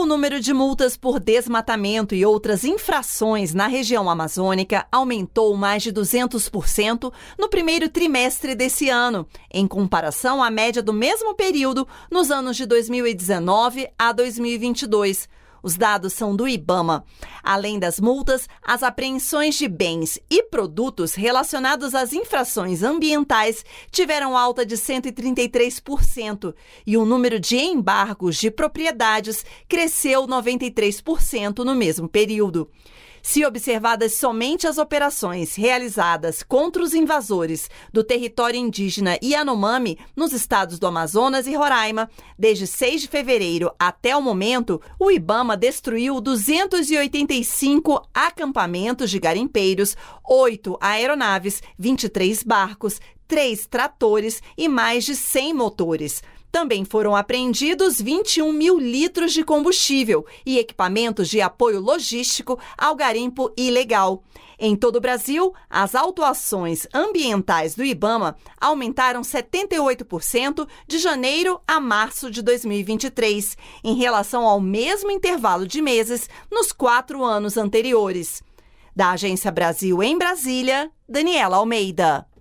O número de multas por desmatamento e outras infrações na região amazônica aumentou mais de 200% no primeiro trimestre desse ano, em comparação à média do mesmo período nos anos de 2019 a 2022. Os dados são do IBAMA. Além das multas, as apreensões de bens e produtos relacionados às infrações ambientais tiveram alta de 133% e o número de embargos de propriedades cresceu 93% no mesmo período. Se observadas somente as operações realizadas contra os invasores do território indígena Yanomami nos estados do Amazonas e Roraima, desde 6 de fevereiro até o momento, o IBAMA destruiu 285 acampamentos de garimpeiros, 8 aeronaves, 23 barcos, 3 tratores e mais de 100 motores. Também foram apreendidos 21 mil litros de combustível e equipamentos de apoio logístico ao garimpo ilegal. Em todo o Brasil, as autuações ambientais do IBAMA aumentaram 78% de janeiro a março de 2023, em relação ao mesmo intervalo de meses nos 4 anos anteriores. Da Agência Brasil em Brasília, Daniela Almeida.